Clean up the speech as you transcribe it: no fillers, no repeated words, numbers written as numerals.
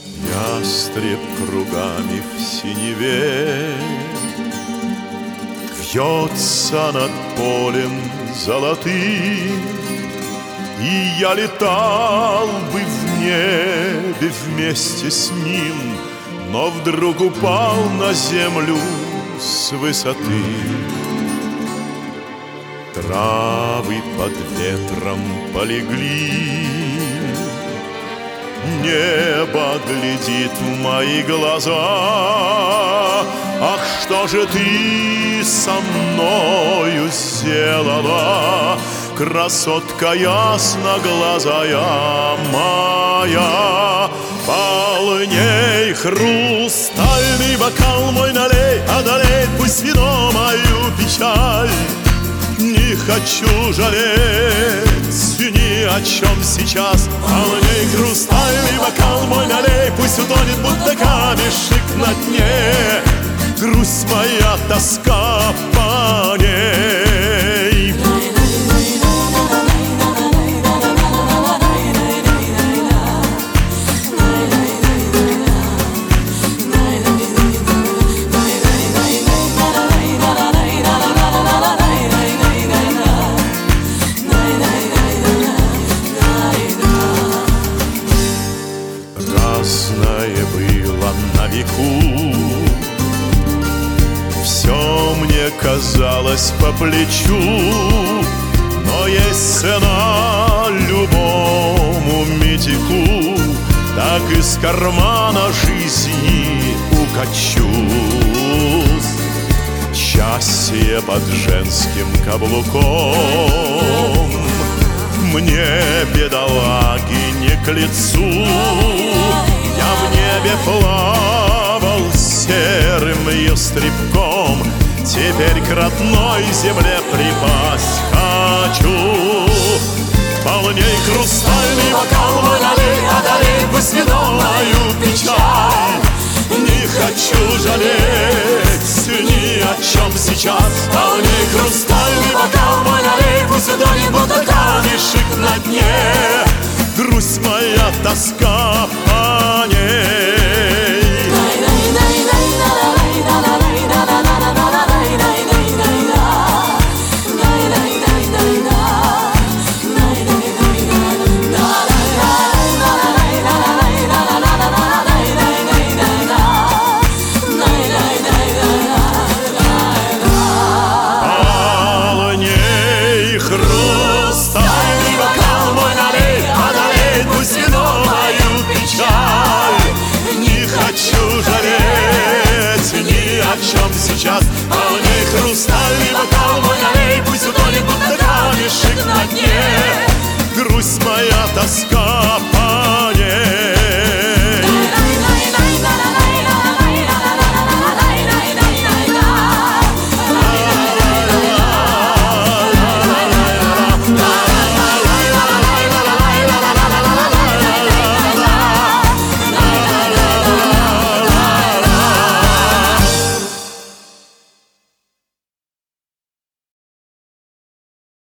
Ястреб кругами в синеве вьется над полем золотым, и я летал бы в небе вместе с ним, но вдруг упал на землю с высоты. Травы под ветром полегли, небо глядит в мои глаза. Ах, что же ты со мною сделала, красотка ясноглазая моя? Полней хрустальный бокал мой налей, одолей пусть вино мою печаль. Не хочу жалеть ни о чем сейчас. Полней хрустальный бокал мой налей, пусть утонет, будто камешек на дне, грусть моя, тоска по ней. Разное было на веку, все мне казалось по плечу, но есть цена любому митику, так из кармана жизни укачусь. Счастье под женским каблуком мне, бедолаги, не к лицу. Я в небе плавал серым ястребком, теперь к родной земле припасть хочу. Полней хрустальный бокал мой налей, одолей пусть вино мою печаль. Не хочу жалеть ни о чем сейчас. Полней хрустальный бокал мой налей, пусть утонет, будто камешек на дне, грусть моя, тоска по ней. Хрустальный бокал мой налей, одолей пусть вино мою печаль. Не хочу жалеть ни о чем сейчас. Полней хрустальный бокал мой налей, пусть утонет, будто камешек на дне, грусть моя, тоска